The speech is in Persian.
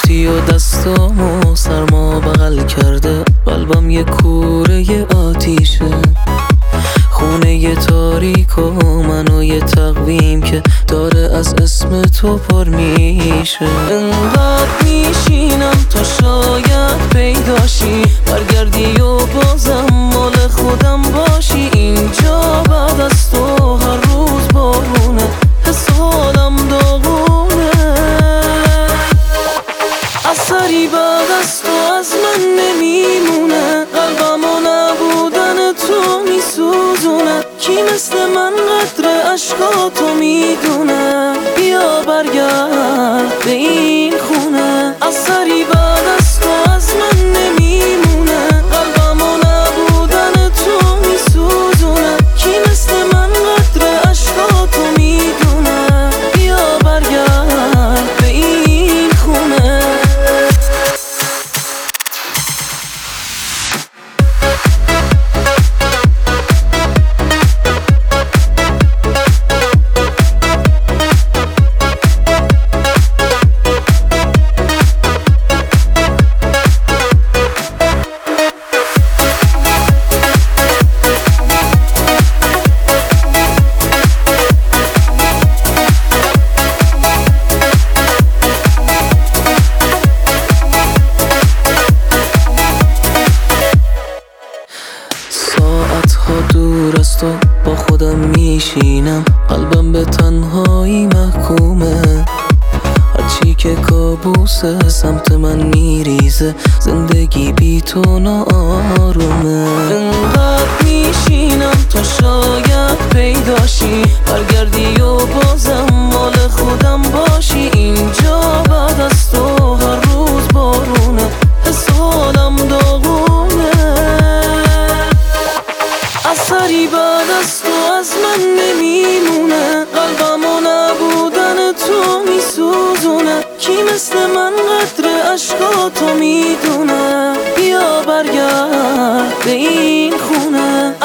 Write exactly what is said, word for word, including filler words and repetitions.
رفتی و دستامو سرما بغل کرده، قلبم یه کوره آتیشه، خونه یه تاریک و منو یه تقویم که داره از اسم تو پر میشه. انقدر میشینم تا شاید پیداشی، برگردی و بازم مال خودم باشی. اینجا بعد از تو هر روز بارونه، حس حالم داغونه. اثری بعد از تو از من نمیمونه، قلبم و نبودن تو میسوزونه. کی مثل من قدر عشقاتو میدونه، بیا برگرد به این خونه. اثری بعد از تو از من نمیمونه، قلبم و نبودن تو میسوزونه. کی مثل من قدر عشقاتو میدونه، بیا برگرد به این خونه. ساعتها دور از تو با خودم میشینم، قلبم به تنهایی محکومه. هرچی که کابوسه سمت من میریزه، زندگی بی تو ناآرومه. انقدر میشینم تا شاید پیداشی، برگردی و بازم مال خودم باشی. اینجا بعد از تو هر روز بارونه، حس حالم داغونه. اثری بعد از تو از من نمیمونه، قلبم و نبودن تو میسوزونه. کی مثل من قدر عشقاتو میدونه، بیا برگرد به این خونه.